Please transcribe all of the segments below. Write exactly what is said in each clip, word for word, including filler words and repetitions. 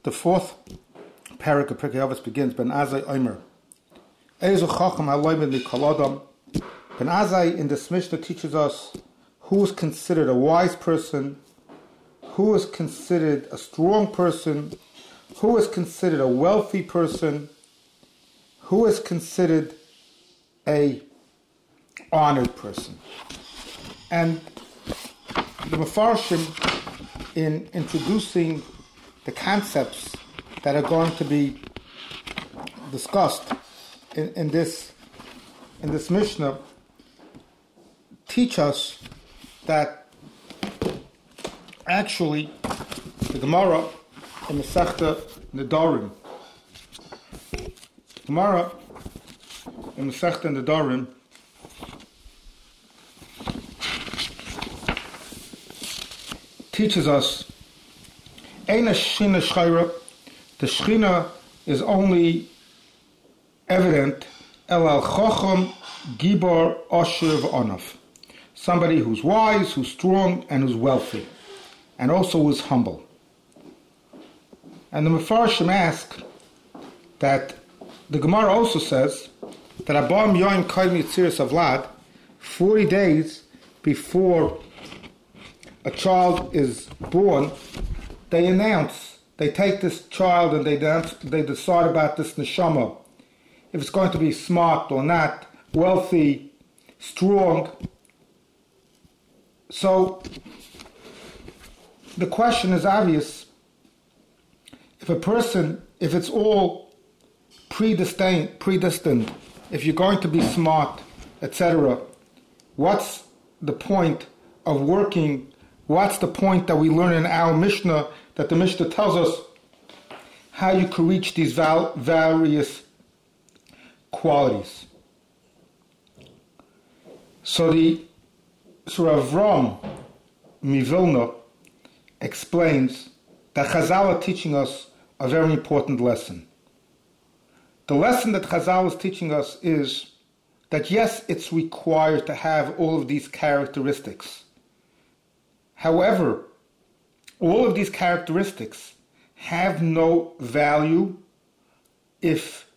The fourth parak of Pirkei Avos begins, Ben Azai Omer. Ezu Chacham Haloyim Mikol Adam. Ben Azai in this Mishnah teaches us who is considered a wise person, who is considered a strong person, who is considered a wealthy person, who is considered a honored person. And the Mefarshim, in introducing the concepts that are going to be discussed in, in this in this Mishnah, teach us that actually the Gemara in the Masechta Nedarim, Gemara in the Masechta Nedarim teaches us Eina Shechina Shchayra, the Shechina is only evident El Al Chacham Gibor Osher V'Onav, somebody who's wise, who's strong, and who's wealthy, and also who's humble. And the Mefarshim ask that the Gemara also says that Abam Yoim Kaim Yitziras Avlad, forty days before a child is born, they announce, they take this child and they dance, they decide about this neshama, if it's going to be smart or not, wealthy, strong. So the question is obvious. If a person, if it's all predestined, predestined, if you're going to be smart, et cetera, what's the point of working? What's the point that we learn in our Mishnah, that the Mishnah tells us how you can reach these val- various qualities? So the so Rav Ram Mivilna explains that Chazal are teaching us a very important lesson. The lesson that Chazal is teaching us is that yes, it's required to have all of these characteristics. However, all of these characteristics have no value if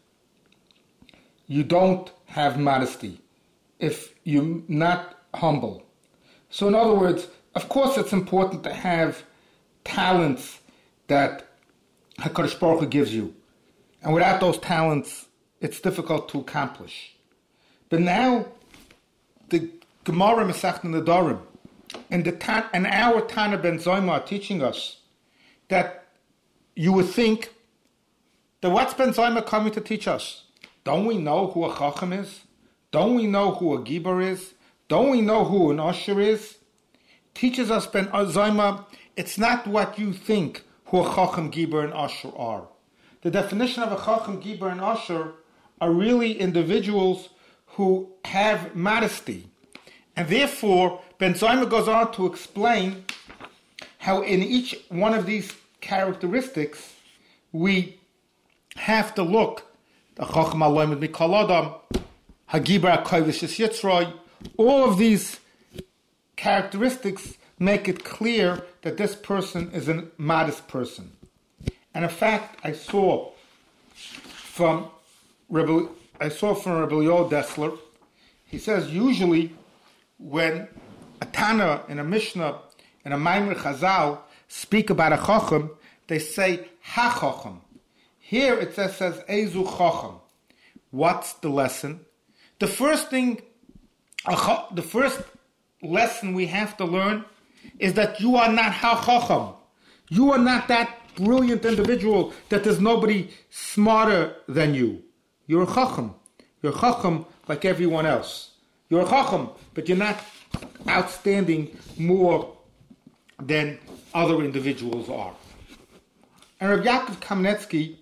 you don't have modesty, if you're not humble. So in other words, of course it's important to have talents that HaKadosh Baruch Hu gives you. And without those talents, it's difficult to accomplish. But now, the Gemara Masechta Nedarim and the Tan, and our Tana Ben Zoyma are teaching us that you would think that what's Ben Zoyma coming to teach us? Don't we know who a Chacham is? Don't we know who a Gibar is? Don't we know who an Osher is? Teaches us Ben Zoyma, it's not what you think who a Chacham, Gibar, and Osher are. The definition of a Chacham, Gibar, and Osher are really individuals who have modesty. And therefore, Ben Zoyma goes on to explain how in each one of these characteristics we have to look. The Chacham Haloyim Mikol Adam, Hagibar HaKovish Es Yitzroi, all of these characteristics make it clear that this person is a modest person. And in fact, I saw from Rebbe, I saw from Rebbe Yoel Dessler, he says usually when a Tana in a Mishnah and a Maimer Chazal speak about a Chacham, they say Ha-Chacham. Here it says, says Ezu Chacham. What's the lesson? The first thing, the first lesson we have to learn is that you are not Ha-Chacham. You are not that brilliant individual that there's nobody smarter than you. You're a Chacham. You're a Chacham like everyone else. You're a Chacham, but you're not outstanding more than other individuals are. And Rav Yaakov Kamenetsky,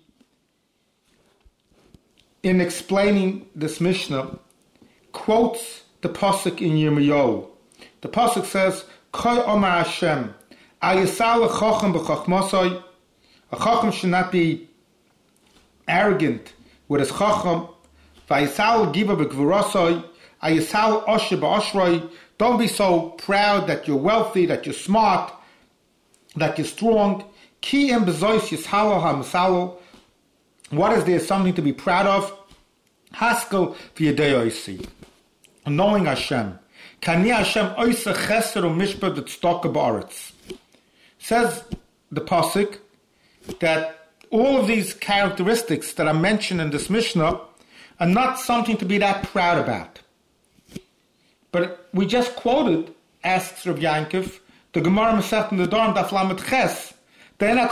in explaining this Mishnah, quotes the pasuk in Yirmiyahu. The pasuk says, "Kol Omar Hashem, Ayisal Chacham b'Chachmasai." A Chacham should not be arrogant with his Chacham. Vayisal Gibar b'Gvurasai, Ayisal Osher b'Oshroi. Don't be so proud that you're wealthy, that you're smart, that you're strong. Ki em bezois yishalo ha-misalo. What is there something to be proud of? Haskel v'yedei knowing Hashem. Kani Hashem oisa chesed u'mishpat tzedakah ba'aretz. Says the pasuk that all of these characteristics that are mentioned in this Mishnah are not something to be that proud about. But we just quoted, asks Rav Yankov, the Gemara Masechet Nedarim Daf Lamed Ches, that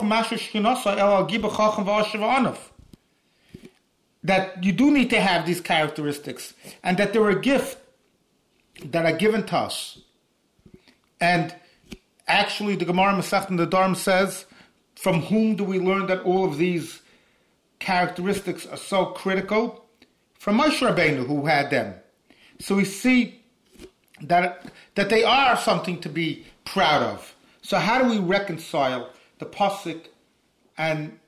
you do need to have these characteristics, and that they're a gift that are given to us. And actually, the Gemara Masechet Nedarim says, from whom do we learn that all of these characteristics are so critical? From Moshe Rabbeinu, who had them. So we see that that they are something to be proud of. So how do we reconcile the pasuk and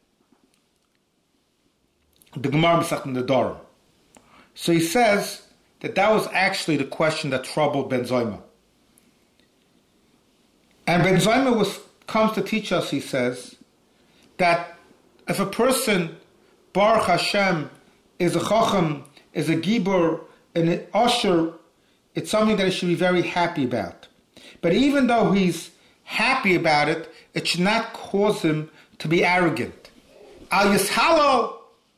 the Gemara Masechet Nedarim? So he says that that was actually the question that troubled Ben Zoma. And Ben Zoma was comes to teach us, he says, that if a person, Baruch Hashem, is a chacham, is a gibor, an usher, it's something that he should be very happy about. But even though he's happy about it, it should not cause him to be arrogant. Al yishalo,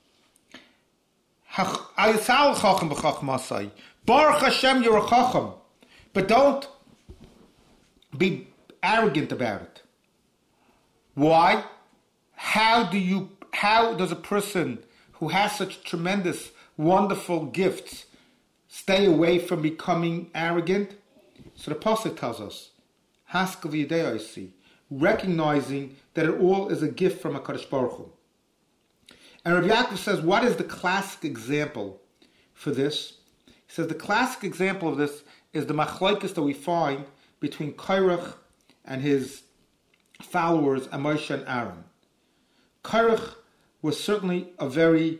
al yishalo chacham b'chachmasai. Baruch Hashem, you're a chacham, but don't be arrogant about it. Why? How do you? How does a person who has such tremendous, wonderful gifts stay away from becoming arrogant? So the pasuk tells us, Haskel v'yedei osi, recognizing that it all is a gift from HaKadosh Baruch Hu. And Rav Yaakov says, what is the classic example for this? He says the classic example of this is the machlokes that we find between Korach and his followers, Moshe and Aaron. Korach was certainly a very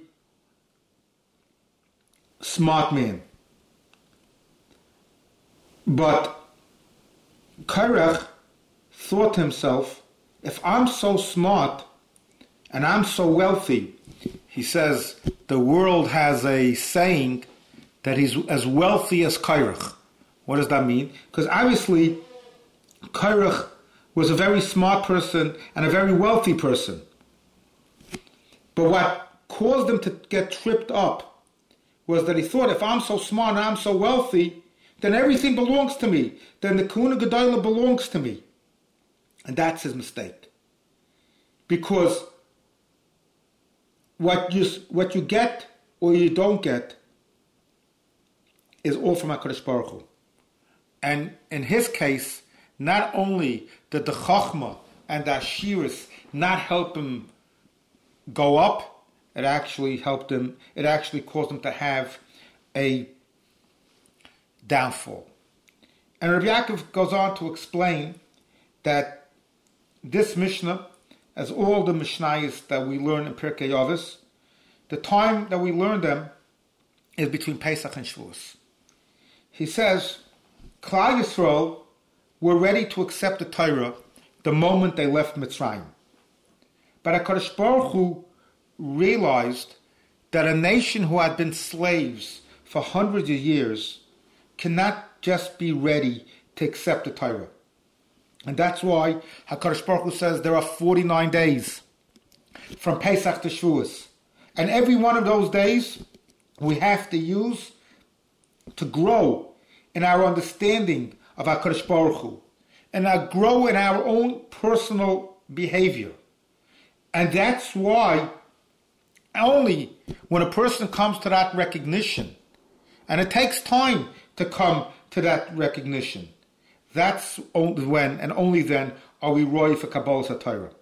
smart man. But Korach thought to himself, if I'm so smart and I'm so wealthy, he says the world has a saying that he's as wealthy as Korach. What does that mean? Because obviously Korach was a very smart person and a very wealthy person. But what caused him to get tripped up was that he thought, if I'm so smart and I'm so wealthy, then everything belongs to me. Then the Kahuna Gedolah belongs to me. And that's his mistake. Because what you, what you get or you don't get is all from HaKadosh Baruch Hu. And in his case, not only did the Chachma and the Ashiris not help him go up, it actually helped him, it actually caused him to have a downfall. And Rabbi Yaakov goes on to explain that this Mishnah, as all the Mishnayos that we learn in Pirkei Avos, the time that we learn them is between Pesach and Shavuos. He says, Klal Yisrael were ready to accept the Torah the moment they left Mitzrayim. But HaKadosh Baruch Hu realized that a nation who had been slaves for hundreds of years cannot just be ready to accept the Torah. And that's why HaKadosh Baruch Hu says there are forty-nine days from Pesach to Shavuos. And every one of those days we have to use to grow in our understanding of HaKadosh Baruch Hu and uh, grow in our own personal behavior. And that's why only when a person comes to that recognition, and it takes time to come to that recognition, that's only when and only then are we roy for Kabbalah Torah.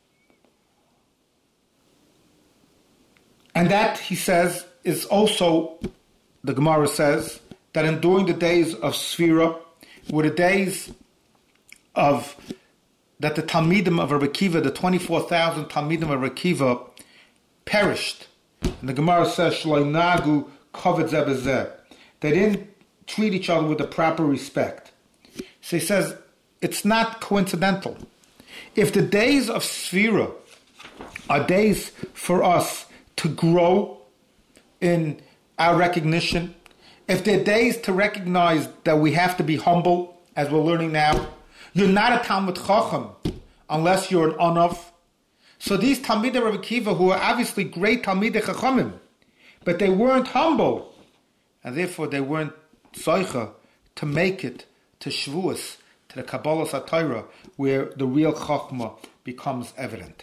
And that, he says, is also, the Gemara says, that in during the days of Sfira were the days of that the Talmidim of Rabbi Akiva, the twenty-four thousand Talmidim of Rabbi Akiva, perished. And the Gemara says, Shlo nagu kavod zeh b'zeh. They didn't treat each other with the proper respect. So he says, it's not coincidental. if the days of Sfira are days for us to grow in our recognition, if they're days to recognize that we have to be humble, as we're learning now, you're not a Talmud Chacham unless you're an Anav. So these Talmidei Rabbi Akiva, who are obviously great Talmidei Chachamim, but they weren't humble, and therefore they weren't Zoicha to make it to Shavuos, to the Kabbalah Satira, where the real Chachma becomes evident.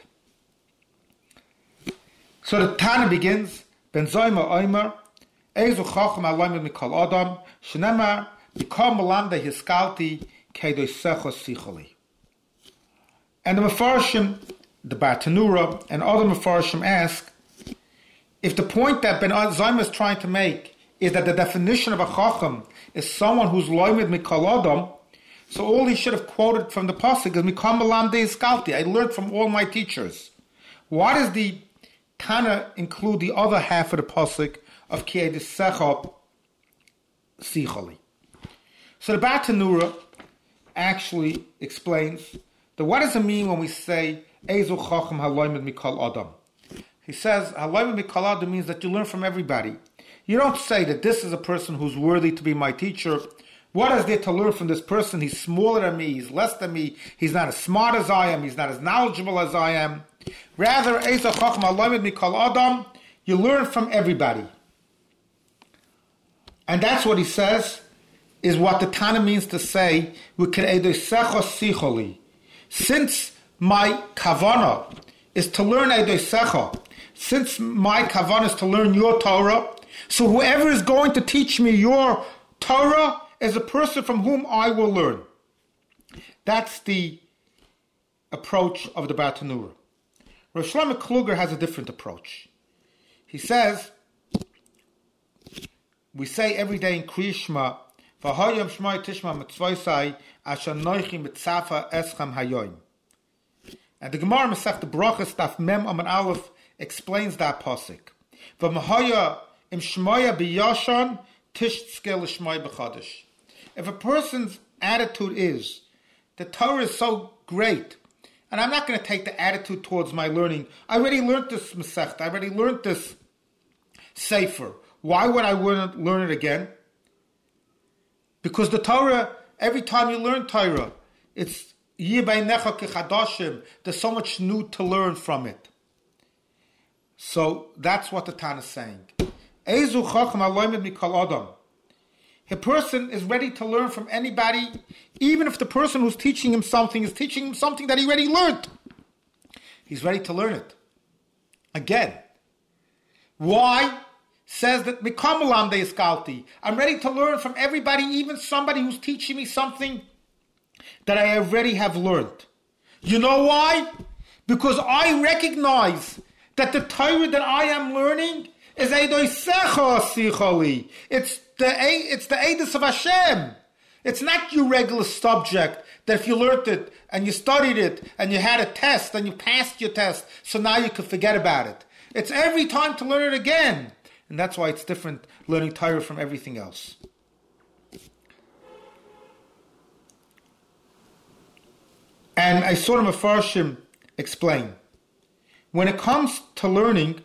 So the Tana begins, Ben Zoyma Oimer, Ezu Chacham Aloyim Mikol Adam, Shenema, Mikol Melanda Hiskalti, Kedoy Secho Sicholi. And the Mefarshim, the Bartanura, and other Mefarshim ask, if the point that Ben Zoyma is trying to make is that the definition of a Chacham is someone who's Loimed Mikol Adam, so all he should have quoted from the pasuk is Mikol Melanda Hiskalti. I learned from all my teachers. Why does the Tana include the other half of the pasuk of Ki Secho Sicholi? So the Bartanura actually explains that what does it mean when we say Ezu Chacham Haloimed Mikol Adam? He says Haloimed Mikol Adam means that you learn from everybody. You don't say that this is a person who's worthy to be my teacher. What is there to learn from this person? He's smaller than me, he's less than me, he's not as smart as I am, he's not as knowledgeable as I am. Rather, Ezu Chacham Haloimed Mikol Adam, you learn from everybody. And that's what he says is what the Tana means to say, since my kavana is to learn Eidei Secha, since my kavana is to learn your Torah, so whoever is going to teach me your Torah is a person from whom I will learn. That's the approach of the Bartanura. Rosh Shlomo Kluger has a different approach. He says, we say every day in Kriya Shema, V'hayom Shmai Tishma Mitzvosai Asher Noichi Mitzafa Eschem Hayoim. And the Gemara Masechta Brachos Daf Mem Amud Aleph explains that pasuk. V'mahaya im Shmoya b'yashon tishtzke l'shmoy b'chadash. If a person's attitude is, the Torah is so great, and I'm not going to take the attitude towards my learning. I already learned this Masechta. I already learned this Sefer. Why would I learn it again? Because the Torah, every time you learn Torah, it's Yibeinecha Kechadashim. There's so much new to learn from it. So that's what the Tana is saying. Ezu Chacham Aloymed Mikol Adam. A person is ready to learn from anybody, even if the person who's teaching him something is teaching him something that he already learned. He's ready to learn it. Again. Why? Says that Mikol Melanda Hiskalti. I'm ready to learn from everybody, even somebody who's teaching me something that I already have learned. You know why? Because I recognize that the Torah that I am learning is Eidei Secha Sicholi. It's the it's the Eidus of Hashem. It's not your regular subject that if you learned it and you studied it and you had a test and you passed your test, so now you can forget about it. It's every time to learn it again. And that's why it's different learning Torah from everything else. And I saw the Mefarshim explain. When it comes to learning,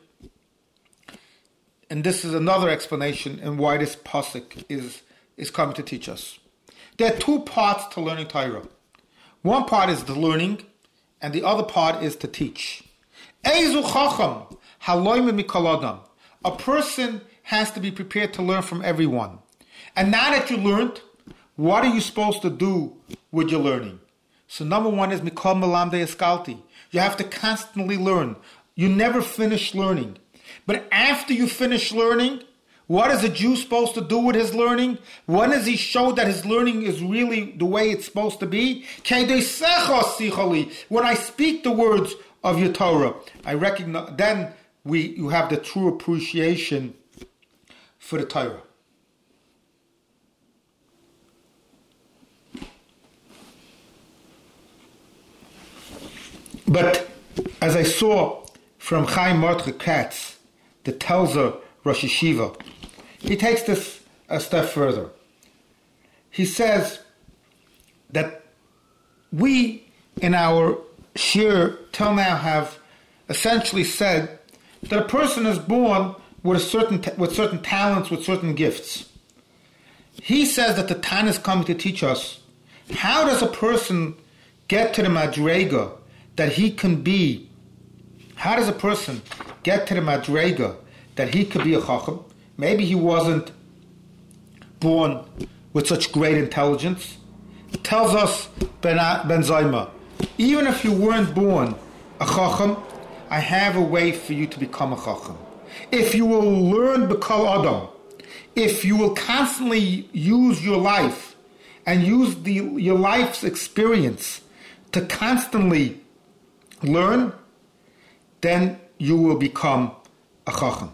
and this is another explanation in why this pasuk is, is coming to teach us. There are two parts to learning Torah. One part is the learning, and the other part is to teach. Ezu Chacham Haloymed Mikol Adam. A person has to be prepared to learn from everyone. And now that you learned, what are you supposed to do with your learning? So number one is Mikol Melanda Hiskalti. You have to constantly learn. You never finish learning. But after you finish learning, what is a Jew supposed to do with his learning? When does he show that his learning is really the way it's supposed to be? When I speak the words of your Torah, I recognize, then we you have the true appreciation for the Torah. But as I saw from Chaim Mordechai Katz, the Telzer Rosh Yeshiva, he takes this a step further. He says that we, in our shir till now have essentially said that a person is born with a certain with certain talents, with certain gifts. He says that the Tana is coming to teach us how does a person get to the madrega that he can be. How does a person get to the madrega that he could be a chacham? Maybe he wasn't born with such great intelligence. It tells us Ben, ben Zayma, even if you weren't born a chacham, I have a way for you to become a chacham. If you will learn B'kol Adam, if you will constantly use your life and use the your life's experience to constantly learn, then you will become a chacham.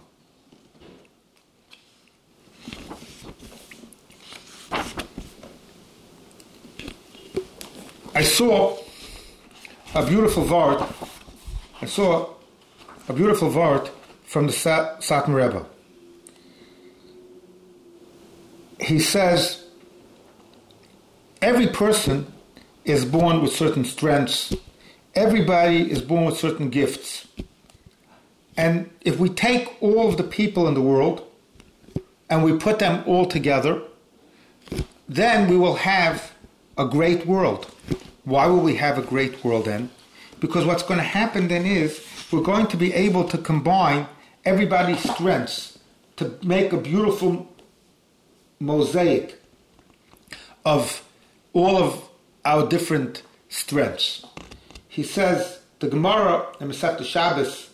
I saw a beautiful vart. I saw a beautiful vart from the Satmar Rebbe. He says every person is born with certain strengths. Everybody is born with certain gifts. And if we take all of the people in the world and we put them all together, then we will have a great world. Why will we have a great world then? Because what's going to happen then is we're going to be able to combine everybody's strengths to make a beautiful mosaic of all of our different strengths. He says, the Gemara in Masechta Shabbos,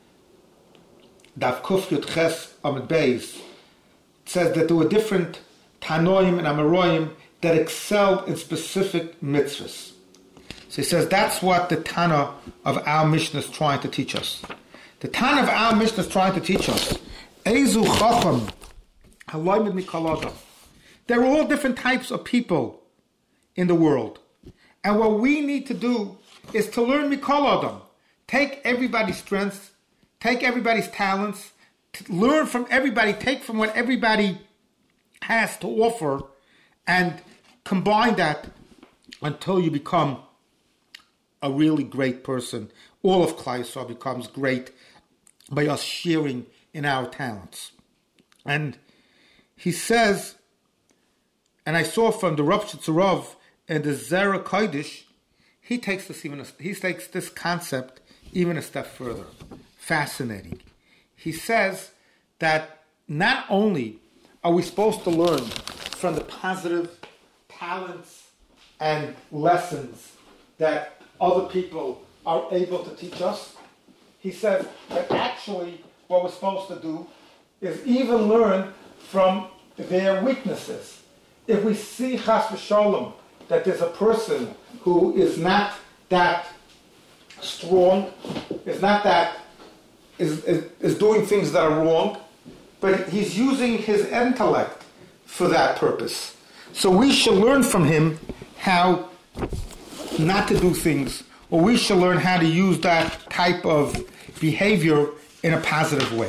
Daf Kuf Yud Ches Amud Beis, says that there were different Tanoim and Amoraim that excelled in specific mitzvahs. So he says that's what the Tana of our Mishnah is trying to teach us. The Tana of our Mishnah is trying to teach us. Eizu Chacham Haloimid Mikol Adam. There are all different types of people in the world. And what we need to do is to learn Mikol Adam. Take everybody's strengths, take everybody's talents, learn from everybody, take from what everybody has to offer, and combine that until you become a really great person. All of Klal Yisrael becomes great by us sharing in our talents. And he says, and I saw from the Rav Shitzurov and the Zera Kodesh, he takes this even a, he takes this concept even a step further. Fascinating. He says that not only are we supposed to learn from the positive talents and lessons that other people are able to teach us, he says that actually what we're supposed to do is even learn from their weaknesses. If we see Chas v'Sholom that there's a person who is not that strong, is not that is, is is doing things that are wrong, but he's using his intellect for that purpose. So we should learn from him how not to do things, or we should learn how to use that type of behavior in a positive way.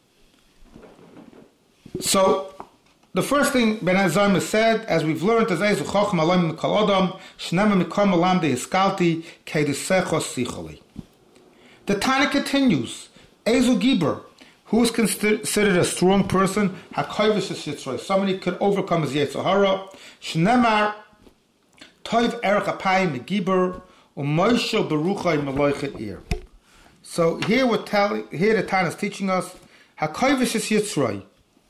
So the first thing Ben Azam has said, as we've learned, is Eizu Chacham Aloim Mikol Adam Shnema Mikom Olam De'iskalti Keidesecho Sicholi. The Tana continues, Eizu Giber, who is considered a strong person, HaKoivish Yitzroy, somebody who could overcome his Yetzer Hara, Shnemar Toiv Erech Apayim Giber U'Moishel Beruchai Meloichet Ir. So here we're telling, here the Tana is teaching us, HaKoivish Yitzroy.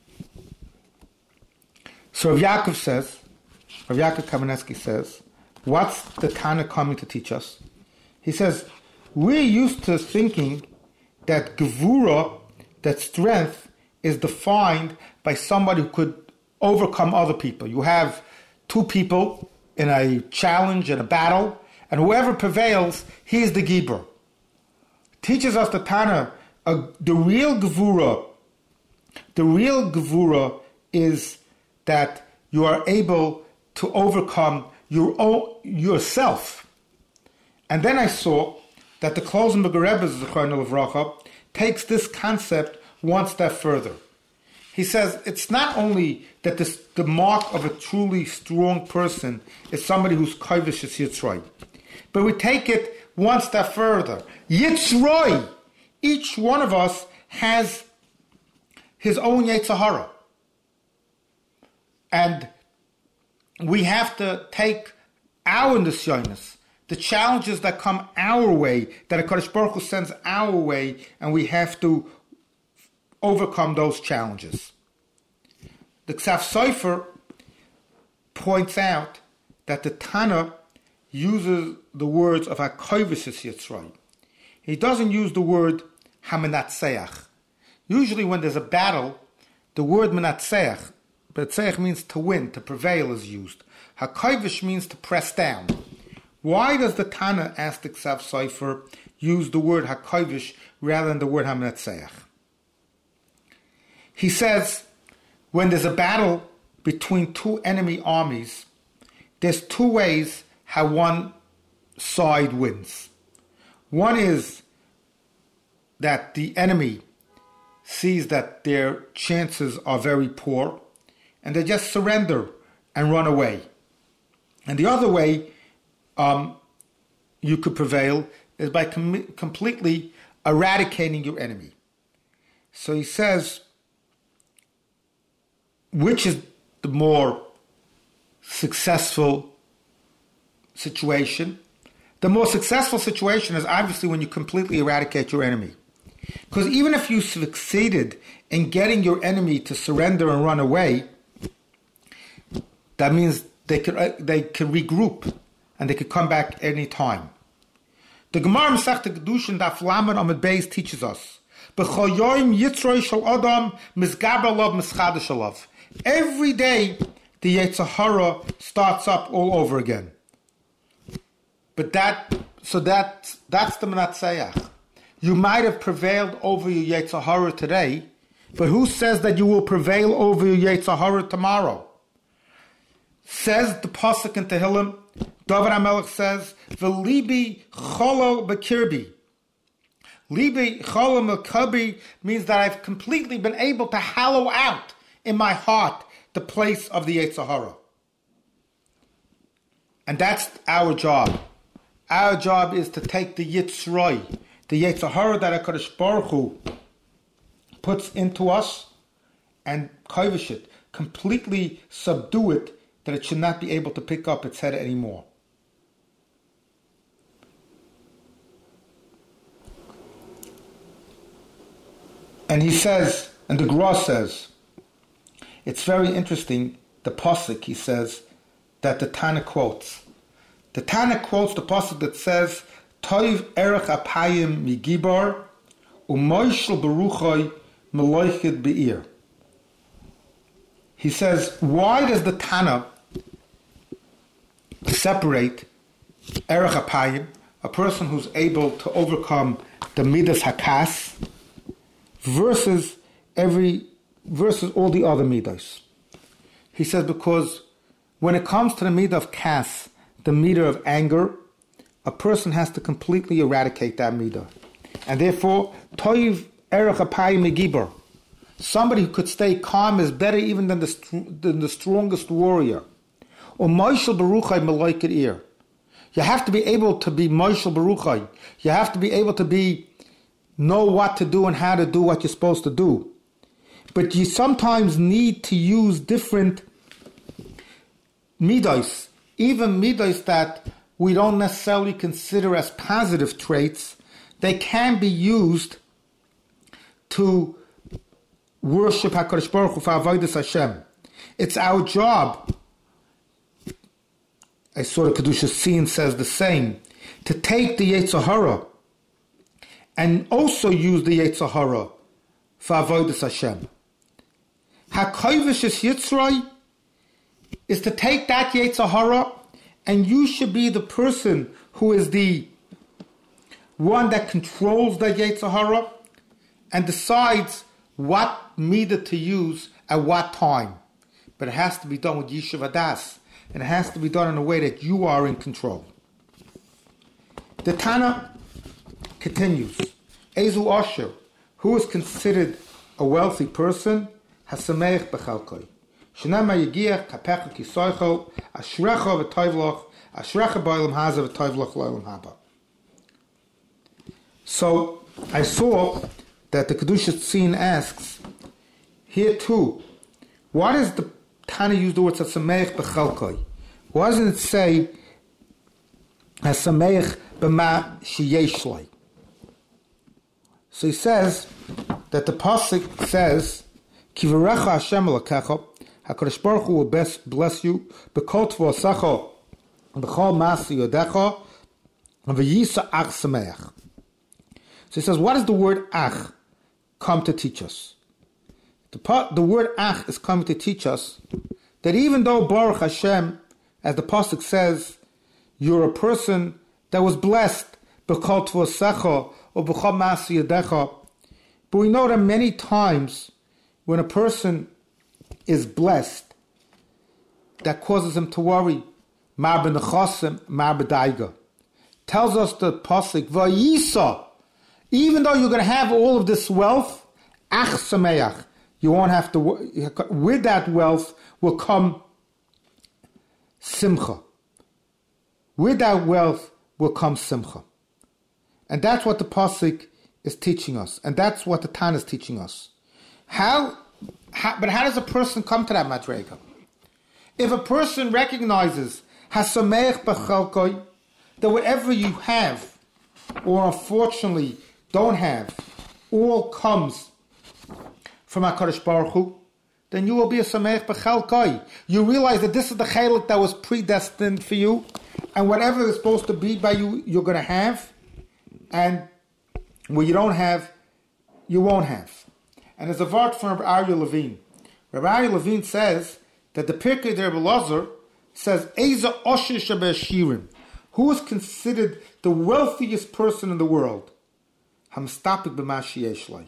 So Rav Yaakov says, Rav Yaakov Kamenetsky says, what's the Tana coming to teach us? He says, we're used to thinking that Gevura, that strength, is defined by somebody who could overcome other people. You have two people in a challenge, in a battle, and whoever prevails, he is the Giber. Teaches us the Tana, uh, the real Gevura, the real Gevura is that you are able to overcome your own, yourself. And then I saw that the Klosenberger Rebbe, Zechrona Livracha, takes this concept one step further. He says it's not only that this, the mark of a truly strong person is somebody who's Kovish Yitzroy, but we take it one step further. Yitzroi. Each one of us has his own Yetzer Hara. And we have to take our nisyonos, the challenges that come our way, that HaKadosh Baruch Hu sends our way, and we have to overcome those challenges. The Ksav Sofer points out that the Tana uses the words of HaKovish Yitzroi. He doesn't use the word HaMenatzeach. Usually when there's a battle, the word Menatzeach, Menatzeach means to win, to prevail, is used. HaKovish means to press down. Why does the Tana, ask the Ksav Sofer, use the word HaKovish rather than the word HaMenatzeach? He says, when there's a battle between two enemy armies, there's two ways how one side wins. One is that the enemy sees that their chances are very poor, and they just surrender and run away. And the other way um, you could prevail is by com- completely eradicating your enemy. So he says, which is the more successful situation? The more successful situation is obviously when you completely eradicate your enemy. Because even if you succeeded in getting your enemy to surrender and run away, that means they could uh, they can regroup and they could come back any time. The Gemara Masechta Kedushin Daf Lamed Amud Beis teaches us, B'chol yoyim yitzroi shel adam mizgaber alav mischadash alav. Every day the Yetzer Hara starts up all over again. But that, so that that's the Menatzeach. You might have prevailed over your Yetzer Hara today, but who says that you will prevail over your Yetzer Hara tomorrow? Says the Pasuk in Tehillim, David HaMelech says, V'libi cholol b'kirbi. Libi cholol b'kirbi means that I've completely been able to hollow out in my heart the place of the Yetzer Hara. And that's our job. Our job is to take the Yitzroi, the Yetzer Hara that HaKadosh Baruch Hu puts into us, and kovish it, completely subdue it, that it should not be able to pick up its head anymore. And he says, and the Gra says, it's very interesting, the Pasuk, he says, that the Tana quotes. The Tana quotes the Pasuk that says, Toiv erech apayim migibar, umoishel beruchoi meloichid be'ir. He says, why does the Tana separate erech apayim, a person who's able to overcome the midas hakas, versus every versus all the other midas? He says because when it comes to the midah of kas, the midah of anger, a person has to completely eradicate that midah, and therefore toiv erech apayim megibar. Somebody who could stay calm is better even than the than the strongest warrior. Or Moishel Baruchai Malaikid Ir. You have to be able to be Moishel Baruchai. You have to be able to be know what to do and how to do what you're supposed to do. But you sometimes need to use different midos, even midos that we don't necessarily consider as positive traits. They can be used to worship HaKadosh Baruch Hu for Avodas Hashem. It's our job, as sort of Kedusha Sin says the same, to take the Yetzer Hara and also use the Yetzer Hara for Avodas Hashem. HaKovish is Yitzroi is to take that Yetzer Hara, and you should be the person who is the one that controls that Yetzer Hara and decides what midah to use at what time. But it has to be done with Yishuv Hadas, and it has to be done in a way that you are in control. The Tana continues, Ezu Asher, who is considered a wealthy person, Hasameich Bechalkoi. Shenama Yegiach Kapecha Kisoicho, Ashrecha V'Toivloch, Ashrecha B'Olam Haza V'Toivloch L'Olam Haba. So I saw that the Kedusha Tzin asks, here too, why does the Tana use the word Sameach B'chalkoi? Why doesn't it say Sameach B'ma Sheyesh Loi? So he says that the pasuk says, "Ki v'recha Hashem alakecha." Hakadosh Baruch Hu will best bless you. B'kol tvosacha, b'chol ma'aseh yodecha, and v'yisa ach sameach. So he says, what does the word ach come to teach us? The part, the word ach is coming to teach us that even though Baruch Hashem, as the pasuk says, you're a person that was blessed, b'kol tvosacha or b'chol ma'aseh yodecha, but we know that many times when a person is blessed, that causes him to worry. Mar b'nechasim, mar b'daiga. Tells us the pasuk, v'yisa, even though you're going to have all of this wealth, ach sameach, you won't have to, with that wealth will come simcha. With that wealth will come simcha. And that's what the pasuk is teaching us. And that's what the Tana is teaching us. How, how, but how does a person come to that madrega? If a person recognizes hasameach b'chalkoi, that whatever you have, or unfortunately don't have, all comes from HaKadosh Baruch Hu, then you will be a sameach b'chalkoi. You realize that this is the chalik that was predestined for you, and whatever is supposed to be by you, you're going to have, and what you don't have, you won't have. And there's a vart from Rabbi Aryeh Levine. Rabbi Aryeh Levine says that the Pirkei de Rebbe Lazar says, Eza Osher Shabashirim, who is considered the wealthiest person in the world? Hamstapik b'ma sheyesh loi.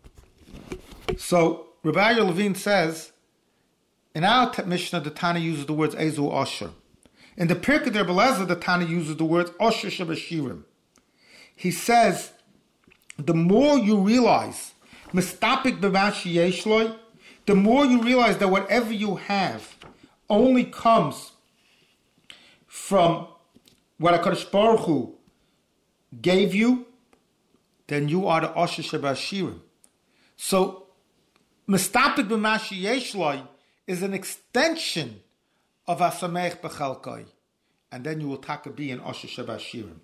So Rabbi Aryeh Levine says, in our Mishnah, the Tana uses the words Ezu Osher. In the Pirkei de Rebbe Lazar, the Tana uses the words Osher Shabashirim. He says, the more you realize, mistapik b'ma sheyesh loi, the more you realize that whatever you have only comes from what HaKadosh Baruch Hu gave you, then you are the Osher Shabashirim. So, mistapik b'ma sheyesh loi is an extension of Hasameach b'chalkoi, and then you will taka be an Osher Shabashirim.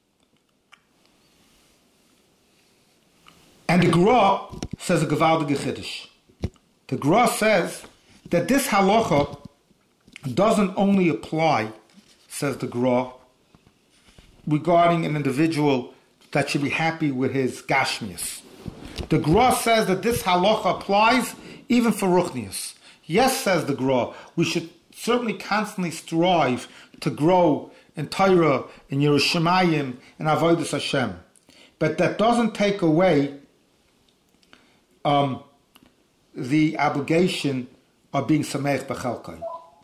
And the Gra says a gewaldige chiddush. The Gra says that this halacha doesn't only apply, says the Gra, regarding an individual that should be happy with his gashmias. The Gra says that this halacha applies even for ruchnius. Yes, says the Gra, we should certainly constantly strive to grow in Torah, in Yerushalayim, in Avodas Hashem. But that doesn't take away Um, the obligation of being sameach b'chalkoi.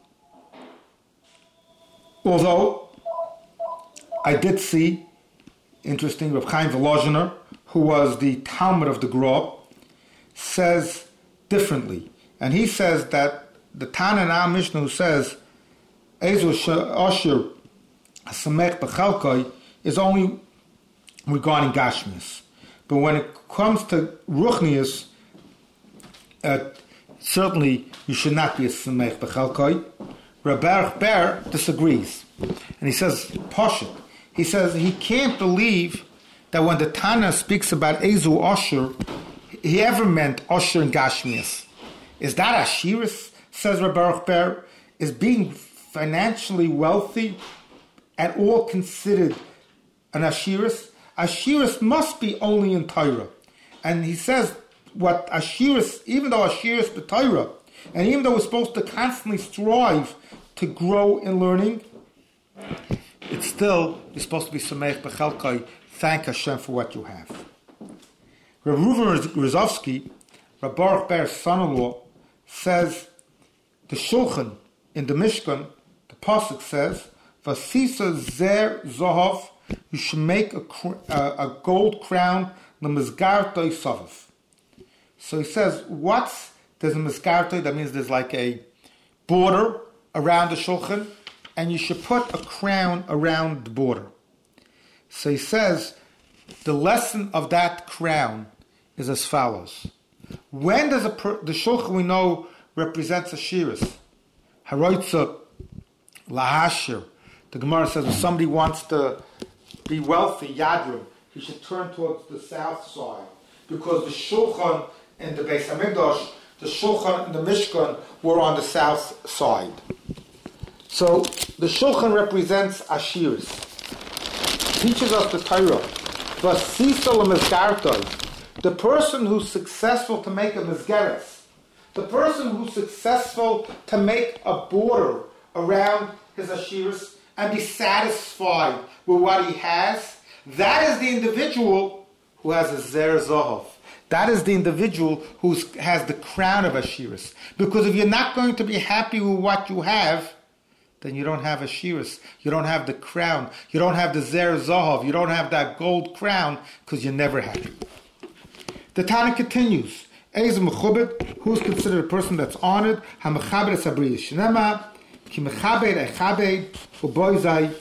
Although I did see, interesting, Reb Chaim Volozhiner, who was the Talmud of the Gra, says differently, and he says that the Tana in our Mishnah who says Ezu Osher sameach b'chalkoi is only regarding gashmius, but when it comes to ruchnius, Uh, certainly, you should not be a sameach b'chalkoi. Rabbi Ber disagrees, and he says Pashut. He says he can't believe that when the Tana speaks about Ezu Osher, he ever meant Osher and Gashmias. Is that Ashiris? Says Rabbi Ber. Is being financially wealthy at all considered an Ashiris? Ashiris must be only in Torah, and he says, what Ashiris, even though Ashiris b'Torah, and even though we're supposed to constantly strive to grow in learning, it's still, you're supposed to be sameach b'chalkoi, thank Hashem for what you have. Rav Reuven Rozovsky, Rav Baruch Ber's son-in-law, says, the Shulchan in the Mishkan, the Pasuk says, Vasisa zer zohov, you should make a, a, a gold crown, l'mizgartoi sovav. So he says, what's, there's a mizgartoi, that means there's like a border around the shulchan, and you should put a crown around the border. So he says, the lesson of that crown is as follows. When does a per, the shulchan we know represents a shiras? Haroitza lahashir. The Gemara says if somebody wants to be wealthy, yadrim, he should turn towards the south side, because the shulchan in the Beis Hamikdash, the shulchan and the Mishkan were on the south side. So the shulchan represents ashiras. Teaches us the Torah. The person who's successful to make a mizgeres, the person who's successful to make a border around his ashiras and be satisfied with what he has, that is the individual who has a zer zahav. That is the individual who has the crown of ashiras. Because if you're not going to be happy with what you have, then you don't have ashiras. You don't have the crown. You don't have the zer zahav. You don't have that gold crown because you're never happy. The Tana continues. Eiz mechubed, who's considered a person that's honored? Ha-mechabed es-abriya shnema, ki mechabed echabed, u'boizai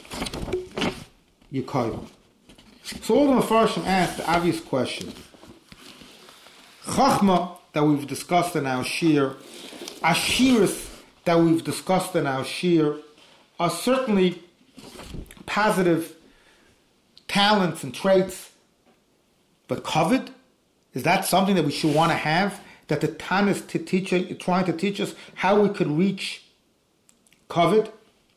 yikoyim. So all the Mefarshim asked the obvious question. Chachma, that we've discussed in our shir, ashiras, that we've discussed in our shir, are certainly positive talents and traits, but covet, is that something that we should want to have? That the Tana is to teach, trying to teach us how we could reach covet?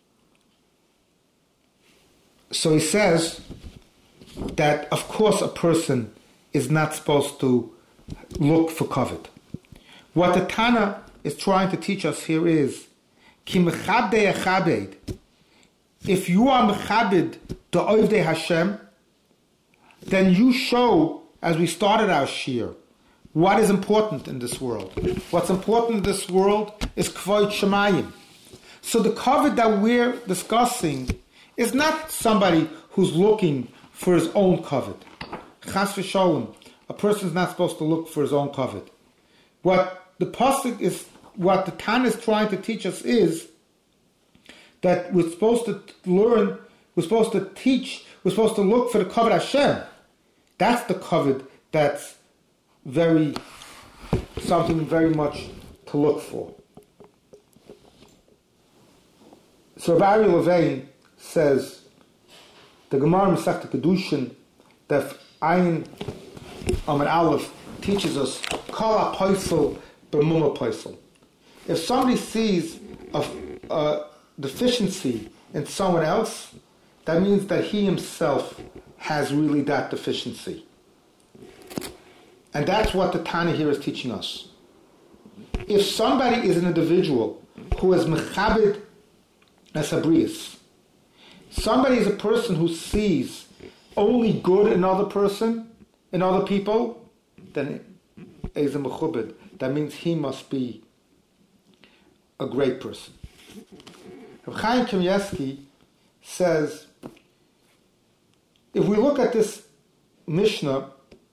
So he says that, of course, a person is not supposed to look for covet. What the Tana is trying to teach us here is, Ki mechabdei echabed. If you are mechabed to oivdei Hashem, then you show, as we started our shir, what is important in this world. What's important in this world is kvoid shemayim. So the covet that we're discussing is not somebody who's looking for his own covet. Chas v'sholem, a person is not supposed to look for his own covet. What the pasuk is, what the Tana is trying to teach us is that we're supposed to learn, we're supposed to teach, we're supposed to look for the covet Hashem. That's the covet that's very, something very much to look for. So Rabbi Levain says, the Gemara Masechta Kedushin, that Ayin Amud Aleph teaches us, Kol HaPoisel B'mum HaPoisel. If somebody sees a, a deficiency in someone else, that means that he himself has really that deficiency. And that's what the Tana here is teaching us. If somebody is an individual who is mechabed es-abrius, somebody is a person who sees only good in another person, in other people, then is a mechubed. That means he must be a great person. Reb Chaim Kanievsky says, if we look at this Mishnah,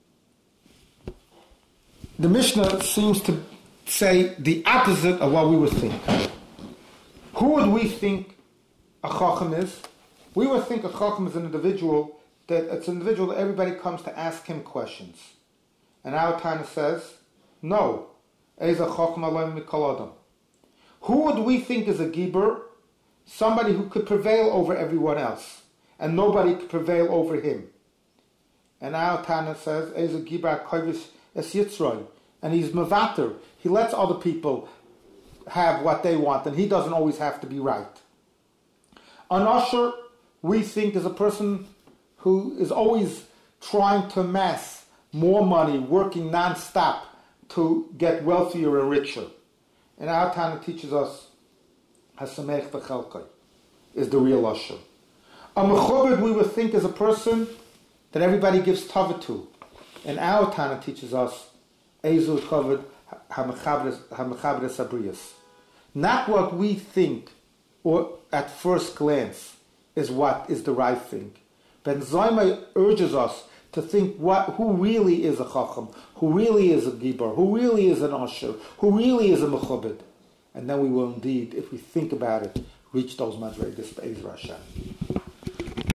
the Mishnah seems to say the opposite of what we would think. Who would we think a Chacham is? We would think a Chacham is an individual, that it's an individual that everybody comes to ask him questions. And our Tana says, no. Eza Chacham Aloim Mikol Adam. Who would we think is a Gibor? Somebody who could prevail over everyone else, and nobody could prevail over him. And our Tana says, Eza Gibor Kovis Es Yitzroy, and he's Mavater. He lets other people have what they want, and he doesn't always have to be right. An usher, we think, is a person who is always trying to amass more money, working non-stop to get wealthier and richer. And our Tana teaches us, Hasamech v'chelkai is the real usher. A mechubed, we would think, is a person that everybody gives tava to. And our Tana teaches us, Ezu covered ha-mechabed es-abrius. Not what we think, or at first glance, is what is the right thing. Ben Zayma urges us to think what, who really is a Chacham, who really is a Gibor, who really is an Asher, who really is a Mechubed. And then we will indeed, if we think about it, reach those Madrei Dispeis Rasha.